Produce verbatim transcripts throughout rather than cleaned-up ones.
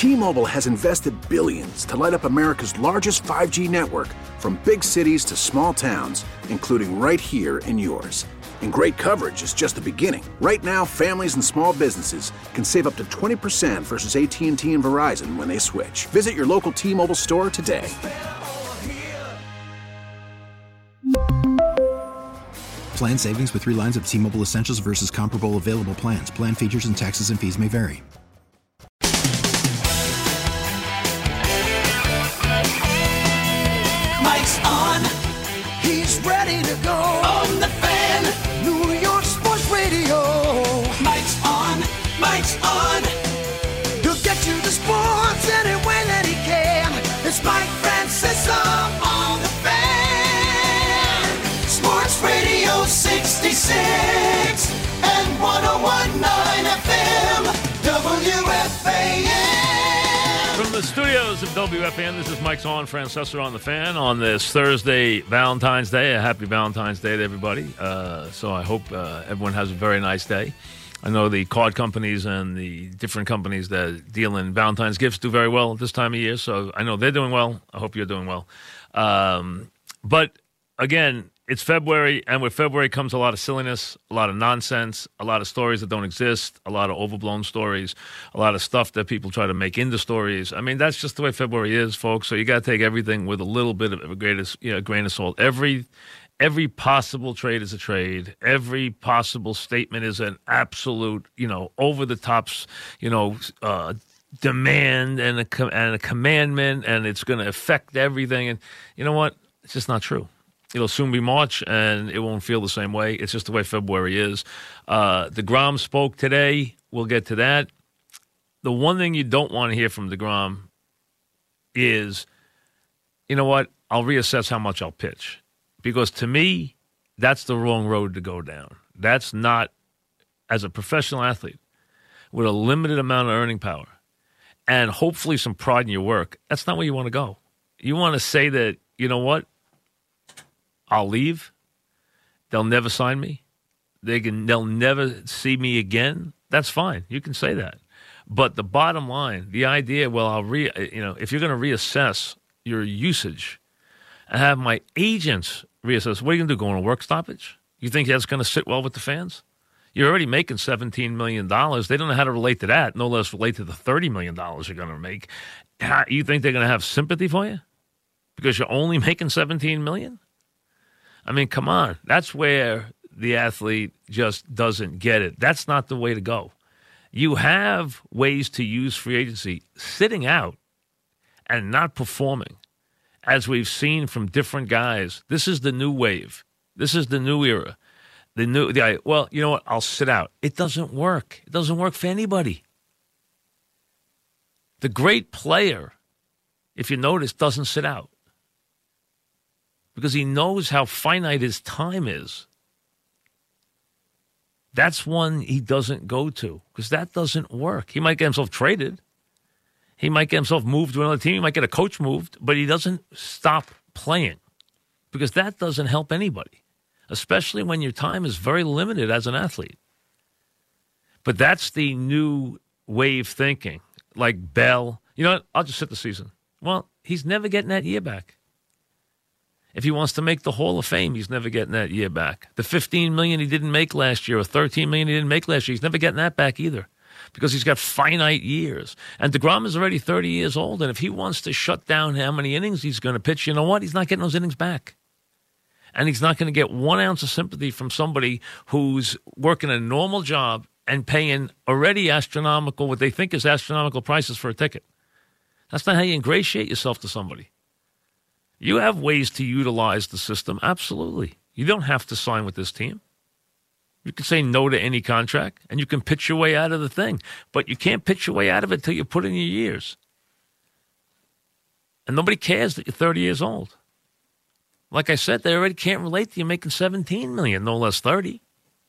T-Mobile has invested billions to light up America's largest five G network, from big cities to small towns, including right here in yours. And great coverage is just the beginning. Right now, families and small businesses can save up to twenty percent versus A T and T and Verizon when they switch. Visit your local T-Mobile store today. Plan savings with three lines of T-Mobile Essentials versus comparable available plans. Plan features and taxes and fees may vary. Mike's on. He's ready to go. On the Fan. New York Sports Radio. Mike's on. Mike's on. He'll get you the sports any way that he can. It's Mike Francesa on the Fan. Sports Radio sixty-six and one oh one point nine F M. W F A N. From the studios of W F A N, this is Mike's on, Francesa on the Fan, on this Thursday, Valentine's Day. A happy Valentine's Day to everybody. Uh, so I hope uh, everyone has a very nice day. I know the card companies and the different companies that deal in Valentine's gifts do very well at this time of year, so I know they're doing well. I hope you're doing well. Um, but, again, it's February, and with February comes a lot of silliness, a lot of nonsense, a lot of stories that don't exist, a lot of overblown stories, a lot of stuff that people try to make into stories. I mean, that's just the way February is, folks. So you got to take everything with a little bit of a great, you know, grain of salt. Every every possible trade is a trade. Every possible statement is an absolute, you know, over the tops, you know, uh, demand and a and a commandment, and it's going to affect everything. And you know what? It's just not true. It'll soon be March, and it won't feel the same way. It's just the way February is. Uh, DeGrom spoke today. We'll get to that. The one thing you don't want to hear from DeGrom is, you know what, I'll reassess how much I'll pitch. Because to me, that's the wrong road to go down. That's not, as a professional athlete, with a limited amount of earning power, and hopefully some pride in your work, that's not where you want to go. You want to say that, you know what, I'll leave. They'll never sign me. They can. They'll never see me again. That's fine. You can say that. But the bottom line, the idea, well, I'll re. You know, if you're going to reassess your usage, and have my agents reassess, what are you going to do? Go on a work stoppage? You think that's going to sit well with the fans? You're already making seventeen million dollars. They don't know how to relate to that. No less relate to the thirty million dollars you're going to make. How, you think they're going to have sympathy for you because you're only making seventeen million dollars? I mean, come on. That's where the athlete just doesn't get it. That's not the way to go. You have ways to use free agency. Sitting out and not performing, as we've seen from different guys, this is the new wave. This is the new era. The new, the, well, you know what? I'll sit out. It doesn't work. It doesn't work for anybody. The great player, if you notice, doesn't sit out, because he knows how finite his time is. That's one he doesn't go to, because that doesn't work. He might get himself traded. He might get himself moved to another team. He might get a coach moved, but he doesn't stop playing, because that doesn't help anybody, especially when your time is very limited as an athlete. But that's the new wave thinking, like Bell. You know what? I'll just sit the season. Well, he's never getting that year back. If he wants to make the Hall of Fame, he's never getting that year back. The fifteen million dollars he didn't make last year, or thirteen million dollars he didn't make last year, he's never getting that back either, because he's got finite years. And DeGrom is already thirty years old, and if he wants to shut down how many innings he's going to pitch, you know what? He's not getting those innings back. And he's not going to get one ounce of sympathy from somebody who's working a normal job and paying already astronomical, what they think is astronomical prices for a ticket. That's not how you ingratiate yourself to somebody. You have ways to utilize the system, absolutely. You don't have to sign with this team. You can say no to any contract, and you can pitch your way out of the thing. But you can't pitch your way out of it until you put in your years. And nobody cares that you're thirty years old. Like I said, they already can't relate to you making seventeen million dollars, no less thirty.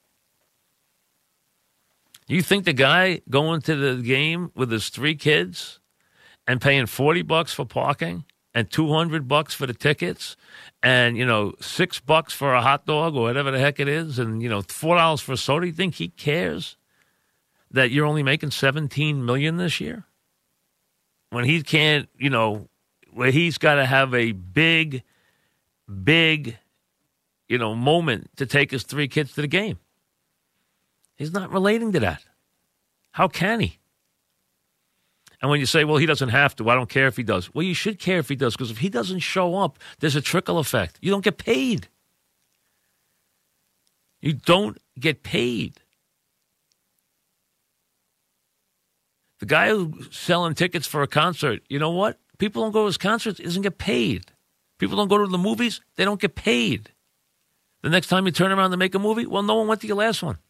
You think the guy going to the game with his three kids and paying forty bucks for parking and two hundred bucks for the tickets, and, you know, six bucks for a hot dog or whatever the heck it is, and, you know, four dollars for a soda, you think he cares that you're only making seventeen million dollars this year? when he can't, you know, where he's got to have a big, big, you know, moment to take his three kids to the game. He's not relating to that. How can he? And when you say, well, he doesn't have to, I don't care if he does. Well, you should care if he does, because if he doesn't show up, there's a trickle effect. You don't get paid. You don't get paid. The guy who's selling tickets for a concert, you know what? People don't go to his concerts, he doesn't get paid. People don't go to the movies, they don't get paid. The next time you turn around to make a movie, well, no one went to your last one.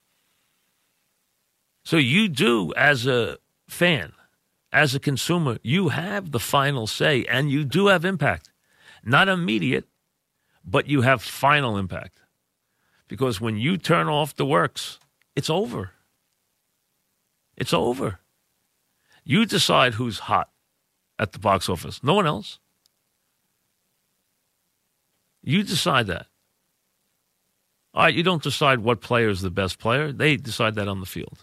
So you do, as a fan, as a consumer, you have the final say, and you do have impact. Not immediate, but you have final impact. Because when you turn off the works, it's over. It's over. You decide who's hot at the box office. No one else. You decide that. All right, you don't decide what player is the best player. They decide that on the field.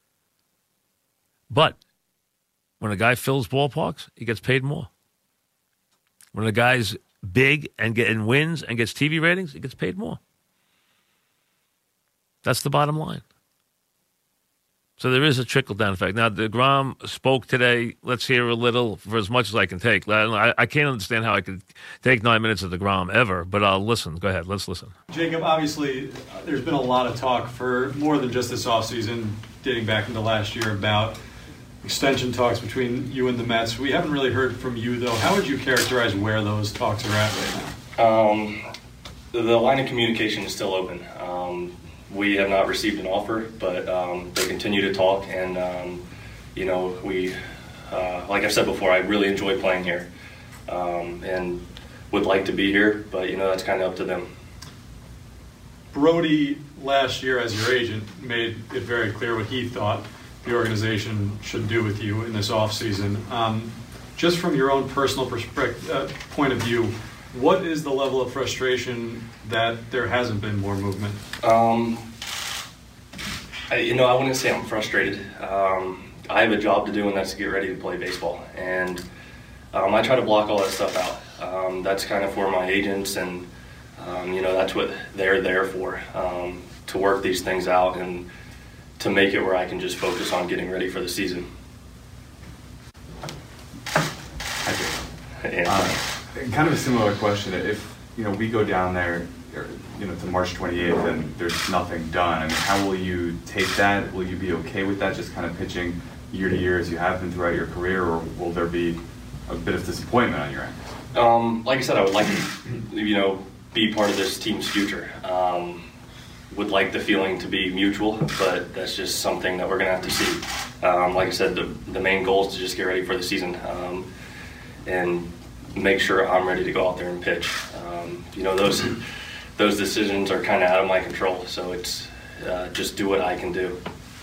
But when a guy fills ballparks, he gets paid more. When a guy's big and, get, and wins and gets T V ratings, he gets paid more. That's the bottom line. So there is a trickle-down effect. Now, DeGrom spoke today. Let's hear a little for as much as I can take. I, I can't understand how I could take nine minutes of DeGrom ever, but I'll listen. Go ahead. Let's listen. Jacob, obviously, there's been a lot of talk for more than just this offseason, dating back into last year, about extension talks between you and the Mets. We haven't really heard from you, though. How would you characterize where those talks are at right now? Um, the, the line of communication is still open. Um, we have not received an offer, but um, they continue to talk. And, um, you know, we, uh, like I said before, I really enjoy playing here um, and would like to be here, but, you know, that's kind of up to them. Brody, last year as your agent, made it very clear what he thought the organization should do with you in this offseason. Um, just from your own personal perspective, uh, point of view, what is the level of frustration that there hasn't been more movement? Um, I, you know, I wouldn't say I'm frustrated. Um, I have a job to do, and that's to get ready to play baseball. And um, I try to block all that stuff out. Um, that's kind of for my agents, and, um, you know, that's what they're there for, um, to work these things out and to make it where I can just focus on getting ready for the season. I do. And, uh, kind of a similar question. If, you know, we go down there, you know, to March twenty-eighth and there's nothing done, I mean, how will you take that? Will you be okay with that, just kind of pitching year to year as you have been throughout your career, or will there be a bit of disappointment on your end? Um, like I said, I would like to, you know, be part of this team's future. Um, would like the feeling to be mutual, but that's just something that we're going to have to see. Um, like I said, the, the main goal is to just get ready for the season um, and make sure I'm ready to go out there and pitch. Um, you know, those those decisions are kind of out of my control, so it's uh, just do what I can do.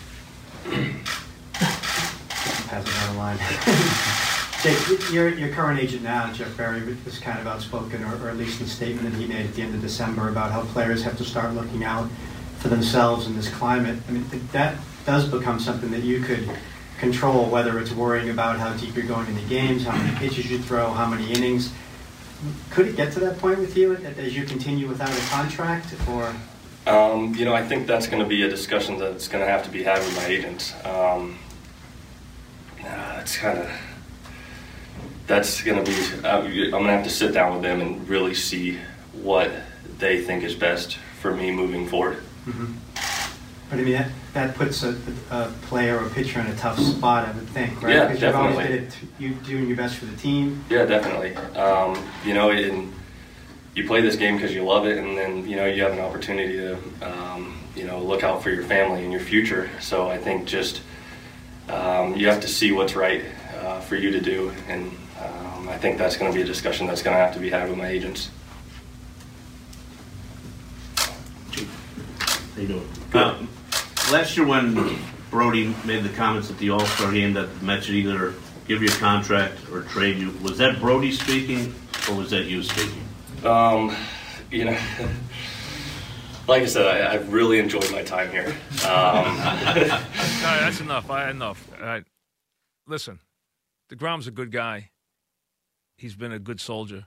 Pass it down the line. Jake, your, your current agent now, Jeff Berry, was kind of outspoken, or, or at least in the statement that he made at the end of December about how players have to start looking out for themselves in this climate. I mean, that does become something that you could control, whether it's worrying about how deep you're going into games, how many pitches you throw, how many innings. Could it get to that point with you as you continue without a contract, or? Um, you know, I think that's going to be a discussion that's going to have to be had with my agents. Um, uh, it's kind of... That's going to be, uh, I'm going to have to sit down with them and really see what they think is best for me moving forward. Mm-hmm. But I mean, that, that puts a, a player or a pitcher in a tough spot, I would think, right? Yeah, because definitely. You've always did it, you doing your best for the team. Yeah, definitely. Um, you know, and you play this game because you love it, and then, you know, you have an opportunity to, um, you know, look out for your family and your future. So I think just um, you have to see what's right uh, for you to do, and Um, I think that's going to be a discussion that's going to have to be had with my agents. How you doing? Uh, last year when Brody made the comments at the All-Star game that the Mets should either give you a contract or trade you, was that Brody speaking or was that you speaking? Um, you know, like I said, I, I've really enjoyed my time here. Um, All right, that's enough. I enough. All right. Listen. DeGrom's a good guy. He's been a good soldier.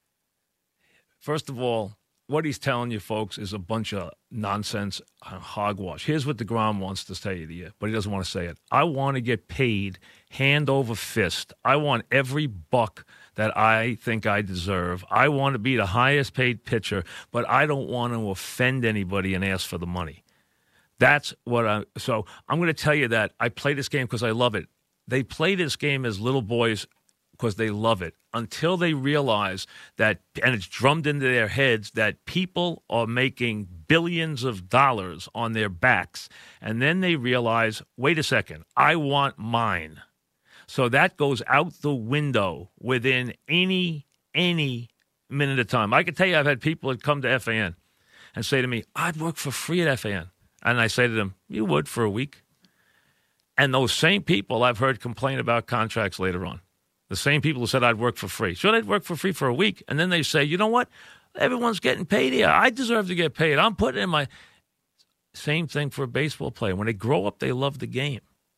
First of all, what he's telling you, folks, is a bunch of nonsense and hogwash. Here's what DeGrom wants to say to you, but he doesn't want to say it. I want to get paid hand over fist. I want every buck that I think I deserve. I want to be the highest paid pitcher, but I don't want to offend anybody and ask for the money. That's what I – so I'm going to tell you that I play this game because I love it. They play this game as little boys because they love it until they realize that – and it's drummed into their heads that people are making billions of dollars on their backs. And then they realize, wait a second, I want mine. So that goes out the window within any any minute of time. I can tell you I've had people that come to F A N and say to me, I'd work for free at F A N. And I say to them, you would for a week. And those same people I've heard complain about contracts later on. The same people who said I'd work for free. Sure, I'd work for free for a week. And then they say, you know what? Everyone's getting paid here. I deserve to get paid. I'm putting in my... Same thing for a baseball player. When they grow up, they love the game.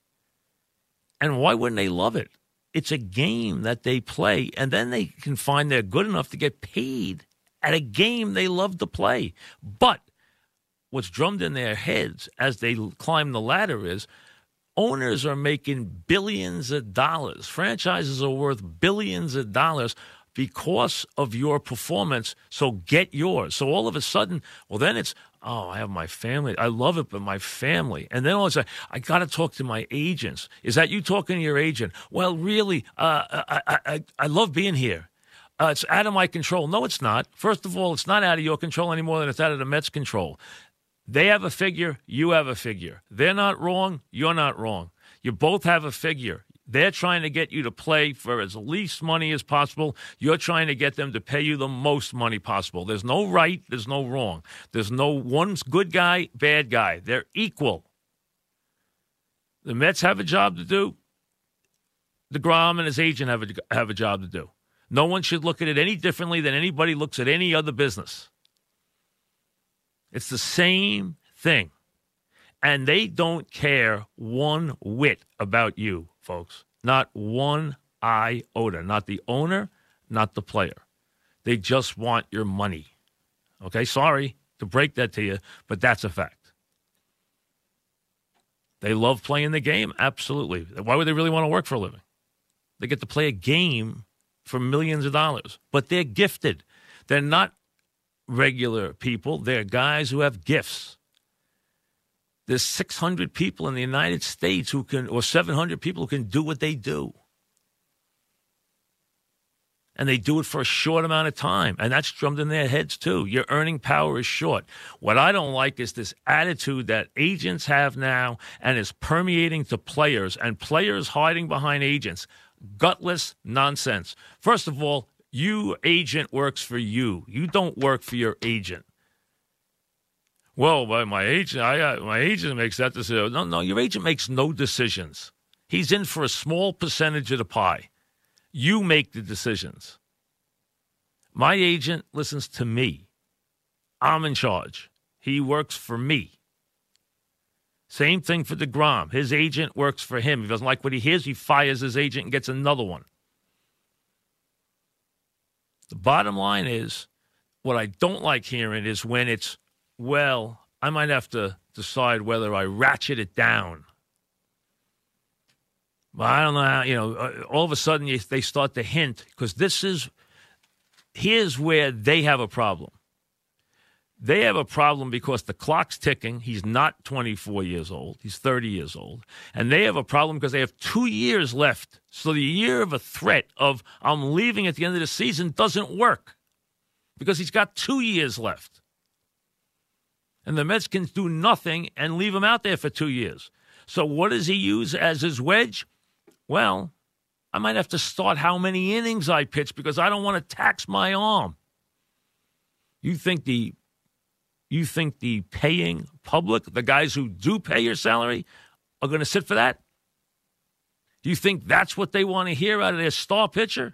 And why wouldn't they love it? It's a game that they play, and then they can find they're good enough to get paid at a game they love to play. But what's drummed in their heads as they climb the ladder is owners are making billions of dollars. Franchises are worth billions of dollars because of your performance, so get yours. So all of a sudden, well, then it's, oh, I have my family. I love it, but my family. And then all of a sudden, I got to talk to my agents. Is that you talking to your agent? Well, really, uh, I, I, I, I love being here. Uh, it's out of my control. No, it's not. First of all, it's not out of your control any more than it's out of the Mets' control. They have a figure. You have a figure. They're not wrong. You're not wrong. You both have a figure. They're trying to get you to play for as least money as possible. You're trying to get them to pay you the most money possible. There's no right. There's no wrong. There's no one's good guy, bad guy. They're equal. The Mets have a job to do. DeGrom and his agent have a, have a job to do. No one should look at it any differently than anybody looks at any other business. It's the same thing. And they don't care one whit about you, folks. Not one iota. Not the owner, not the player. They just want your money. Okay, sorry to break that to you, but that's a fact. They love playing the game? Absolutely. Why would they really want to work for a living? They get to play a game for millions of dollars. But they're gifted. They're not regular people. They're guys who have gifts. There's six hundred people in the United States who can, or seven hundred people who can do what they do. And they do it for a short amount of time. And that's drummed in their heads, too. Your earning power is short. What I don't like is this attitude that agents have now and is permeating to players, and players hiding behind agents. Gutless nonsense. First of all, you agent works for you. You don't work for your agent. Well, my agent, I, my agent makes that decision. No, no, your agent makes no decisions. He's in for a small percentage of the pie. You make the decisions. My agent listens to me. I'm in charge. He works for me. Same thing for DeGrom. His agent works for him. If he doesn't like what he hears, he fires his agent and gets another one. The bottom line is, what I don't like hearing is when it's, well, I might have to decide whether I ratchet it down. But I don't know how, you know, all of a sudden you, they start to hint, because this is, here's where they have a problem. They have a problem because the clock's ticking. He's not twenty-four years old. He's thirty years old. And they have a problem because they have two years left. So the year of a threat of I'm leaving at the end of the season doesn't work because he's got two years left. And the Mets can do nothing and leave him out there for two years. So what does he use as his wedge? Well, I might have to start how many innings I pitch because I don't want to tax my arm. You think the you think the paying public, the guys who do pay your salary, are going to sit for that? Do you think that's what they want to hear out of their star pitcher?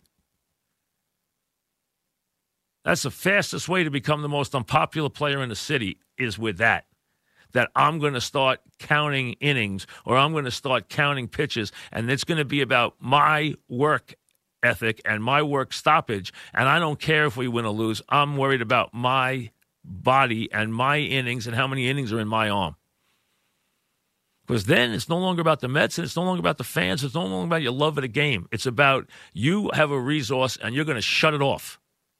That's the fastest way to become the most unpopular player in the city, is with that. that I'm going to start counting innings or I'm going to start counting pitches, and it's going to be about my work ethic and my work stoppage, and I don't care if we win or lose. I'm worried about my body and my innings and how many innings are in my arm. Because then it's no longer about the Mets and it's no longer about the fans. It's no longer about your love of the game. It's about you have a resource and you're going to shut it off.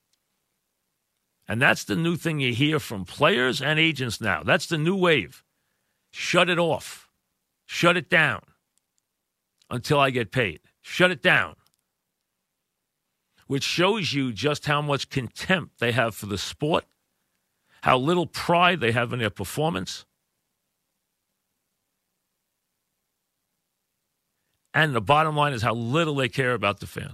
And that's the new thing you hear from players and agents now. That's the new wave. Shut it off. Shut it down until I get paid. Shut it down. Which shows you just how much contempt they have for the sport, how little pride they have in their performance. And the bottom line is how little they care about the fan.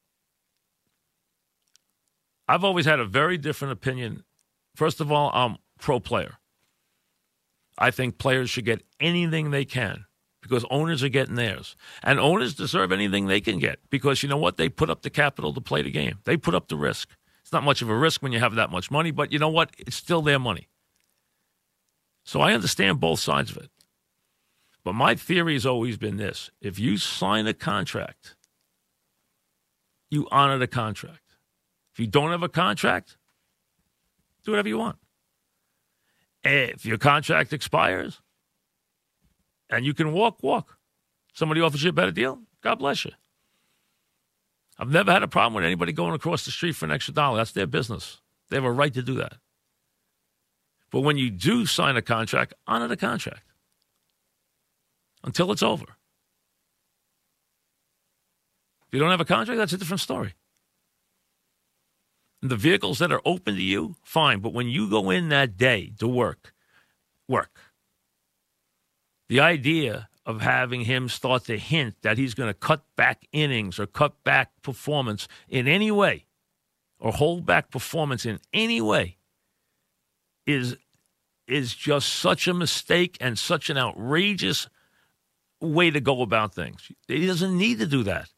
I've always had a very different opinion. First of all, I'm pro-player. I think players should get anything they can because owners are getting theirs. And owners deserve anything they can get because, you know what? They put up the capital to play the game. They put up the risk. It's not much of a risk when you have that much money, but you know what? It's still their money. So I understand both sides of it. But my theory has always been this. If you sign a contract, you honor the contract. If you don't have a contract, do whatever you want. If your contract expires and you can walk, walk. Somebody offers you a better deal, God bless you. I've never had a problem with anybody going across the street for an extra dollar. That's their business. They have a right to do that. But when you do sign a contract, honor the contract until it's over. If you don't have a contract, that's a different story. And the vehicles that are open to you, fine. But when you go in that day to work, work. The idea of having him start to hint that he's going to cut back innings or cut back performance in any way or hold back performance in any way is, is just such a mistake and such an outrageous way to go about things. He doesn't need to do that.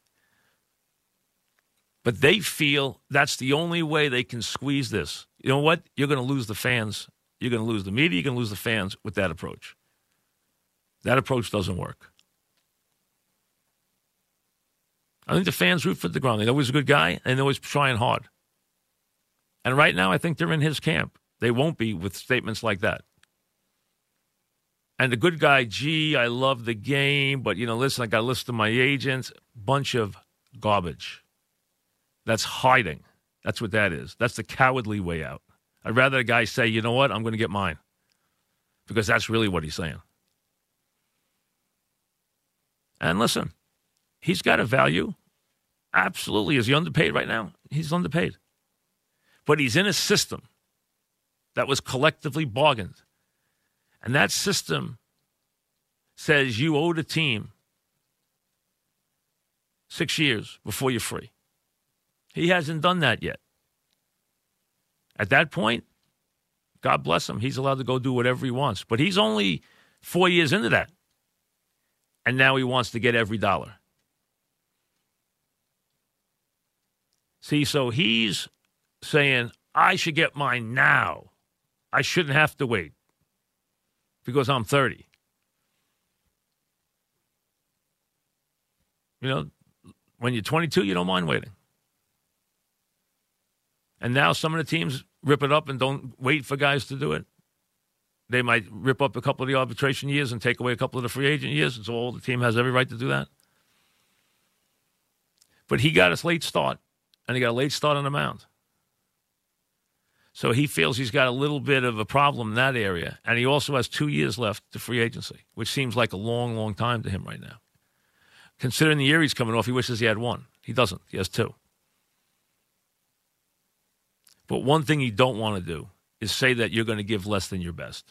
But they feel that's the only way they can squeeze this. You know what? You're going to lose the fans. You're going to lose the media. You're going to lose the fans with that approach. That approach doesn't work. I think the fans root for DeGrom. They know he's a good guy, and they know he's trying hard. And right now, I think they're in his camp. They won't be with statements like that. And the good guy, gee, I love the game, but, you know, listen, I got to listen to my agents. Bunch of garbage. That's hiding. That's what that is. That's the cowardly way out. I'd rather a guy say, you know what, I'm going to get mine. Because that's really what he's saying. And listen, he's got a value. Absolutely. Is he underpaid right now? He's underpaid. But he's in a system that was collectively bargained. And that system says you owe the team six years before you're free. He hasn't done that yet. At that point, God bless him. He's allowed to go do whatever he wants. But he's only four years into that. And now he wants to get every dollar. See, so he's saying, I should get mine now. I shouldn't have to wait because I'm thirty. You know, when you're twenty-two, you don't mind waiting. And now some of the teams rip it up and don't wait for guys to do it. They might rip up a couple of the arbitration years and take away a couple of the free agent years. It's all the team has every right to do that. But he got a late start, and he got a late start on the mound. So he feels he's got a little bit of a problem in that area. And he also has two years left to free agency, which seems like a long, long time to him right now. Considering the year he's coming off, he wishes he had one. He doesn't. He has two. But one thing you don't want to do is say that you're going to give less than your best.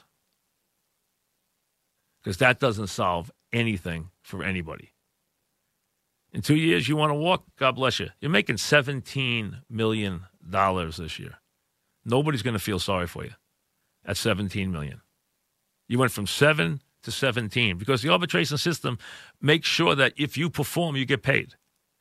Because that doesn't solve anything for anybody. In two years, you want to walk? God bless you. You're making seventeen million dollars this year. Nobody's going to feel sorry for you at seventeen million dollars. You went from seven to seventeen because the arbitration system makes sure that if you perform, you get paid.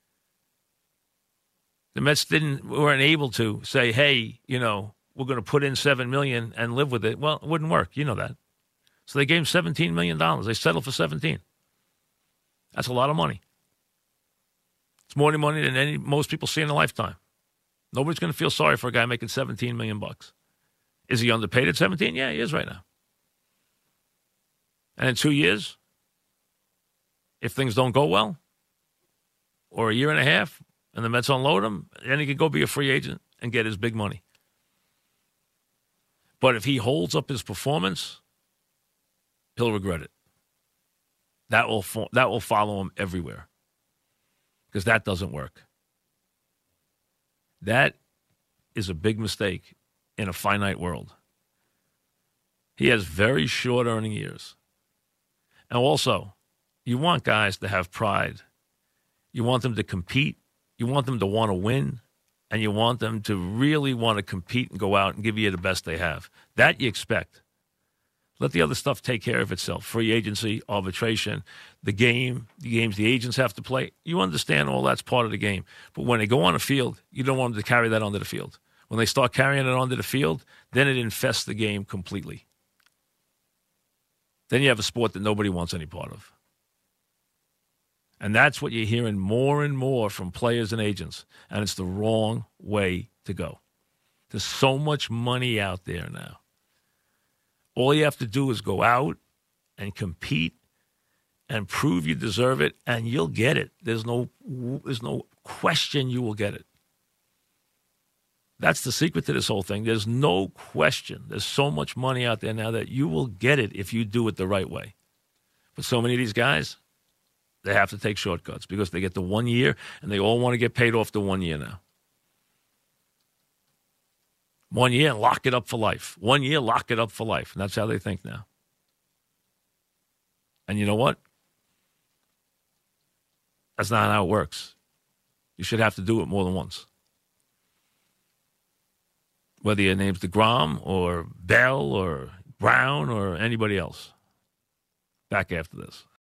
The Mets didn't weren't able to say, hey, you know, we're going to put in seven million dollars and live with it. Well, it wouldn't work. You know that. So they gave him seventeen million dollars. They settled for seventeen. That's a lot of money. It's more money than any most people see in a lifetime. Nobody's going to feel sorry for a guy making seventeen million bucks. Is he underpaid at seventeen? Yeah, he is right now. And in two years, if things don't go well, or a year and a half, and the Mets unload him, then he could go be a free agent and get his big money. But if he holds up his performance, he'll regret it. That will fo- that will follow him everywhere. Because that doesn't work. That is a big mistake in a finite world. He has very short earning years. And also, you want guys to have pride. You want them to compete. You want them to want to win. And you want them to really want to compete and go out and give you the best they have. That you expect. Let the other stuff take care of itself. Free agency, arbitration, the game, the games the agents have to play. You understand all that's part of the game. But when they go on the field, you don't want them to carry that onto the field. When they start carrying it onto the field, then it infests the game completely. Then you have a sport that nobody wants any part of. And that's what you're hearing more and more from players and agents. And it's the wrong way to go. There's so much money out there now. All you have to do is go out and compete and prove you deserve it, and you'll get it. There's no, there's no question you will get it. That's the secret to this whole thing. There's no question. There's so much money out there now that you will get it if you do it the right way. But so many of these guys, they have to take shortcuts because they get the one year, and they all want to get paid off the one year now. One year, lock it up for life. One year, lock it up for life. And that's how they think now. And you know what? That's not how it works. You should have to do it more than once. Whether your name's DeGrom or Bell or Brown or anybody else. Back after this.